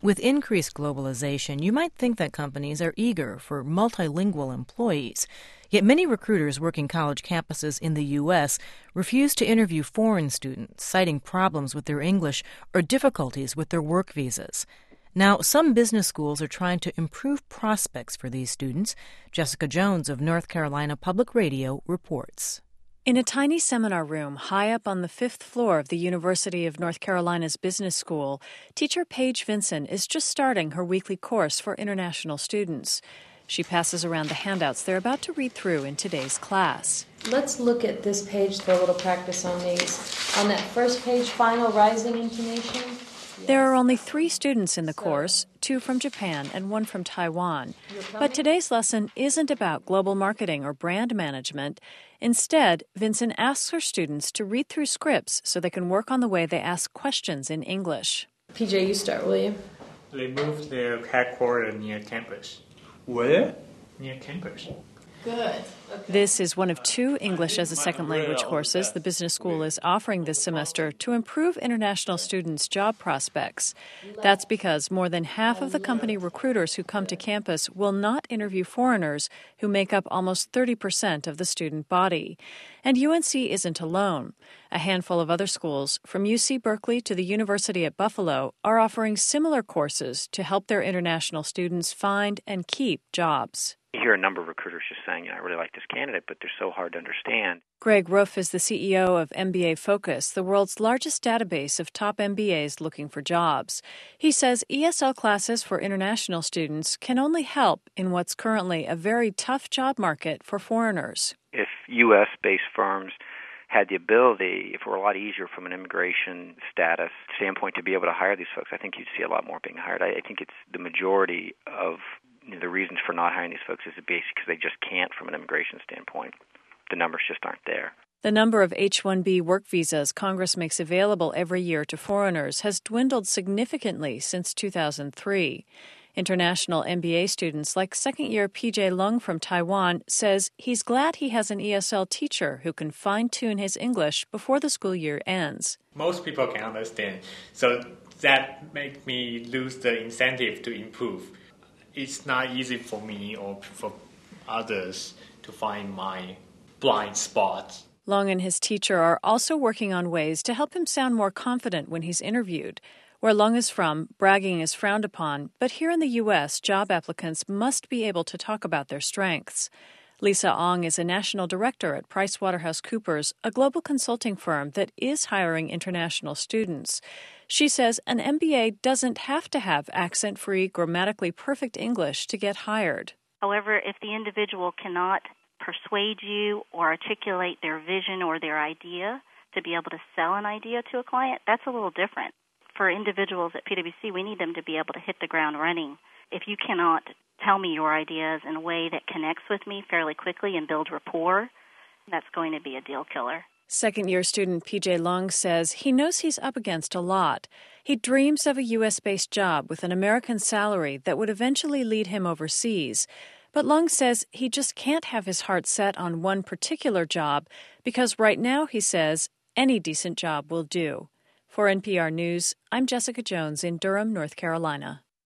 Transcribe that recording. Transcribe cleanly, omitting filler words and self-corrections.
With increased globalization, you might think that companies are eager for multilingual employees. Yet many recruiters working college campuses in the U.S. refuse to interview foreign students, citing problems with their English or difficulties with their work visas. Now, some business schools are trying to improve prospects for these students. Jessica Jones of North Carolina Public Radio reports. In a tiny seminar room high up on the 5th floor of the University of North Carolina's Business School, teacher Paige Vinson is just starting her weekly course for international students. She passes around the handouts they're about to read through in today's class. Let's look at this page for a little practice on these. On that first page, final rising intonation. There are only 3 students in the course, 2 from Japan and 1 from Taiwan. But today's lesson isn't about global marketing or brand management. Instead, Vinson asks her students to read through scripts so they can work on the way they ask questions in English. PJ, you start, will you? They moved their headquarters near campus. Where? Near campus. Good. This is one of 2 English as a second language courses the business school is offering this semester to improve international students' job prospects. That's because more than half of the company recruiters who come to campus will not interview foreigners, who make up almost 30% of the student body. And UNC isn't alone. A handful of other schools, from UC Berkeley to the University at Buffalo, are offering similar courses to help their international students find and keep jobs. You hear a number of recruiters just saying, I really like this candidate, but they're so hard to understand. Greg Roof is the CEO of MBA Focus, the world's largest database of top MBAs looking for jobs. He says ESL classes for international students can only help in what's currently a very tough job market for foreigners. If U.S.-based firms had the ability, if it were a lot easier from an immigration status standpoint to be able to hire these folks, I think you'd see a lot more being hired. I think it's the majority of the reasons for not hiring these folks is basically because they just can't from an immigration standpoint. The numbers just aren't there. The number of H-1B work visas Congress makes available every year to foreigners has dwindled significantly since 2003. International MBA students like second-year PJ Lung from Taiwan says he's glad he has an ESL teacher who can fine-tune his English before the school year ends. Most people can understand, so that makes me lose the incentive to improve. It's not easy for me or for others to find my blind spots. Long and his teacher are also working on ways to help him sound more confident when he's interviewed. Where Lung is from, bragging is frowned upon, but here in the U.S., job applicants must be able to talk about their strengths. Lisa Ong is a national director at PricewaterhouseCoopers, a global consulting firm that is hiring international students. She says an MBA doesn't have to have accent-free, grammatically perfect English to get hired. However, if the individual cannot persuade you or articulate their vision or their idea to be able to sell an idea to a client, that's a little different. For individuals at PwC, we need them to be able to hit the ground running. If you cannot tell me your ideas in a way that connects with me fairly quickly and build rapport, that's going to be a deal killer. Second-year student PJ Lung says he knows he's up against a lot. He dreams of a U.S.-based job with an American salary that would eventually lead him overseas. But Lung says he just can't have his heart set on one particular job because right now, he says, any decent job will do. For NPR News, I'm Jessica Jones in Durham, North Carolina.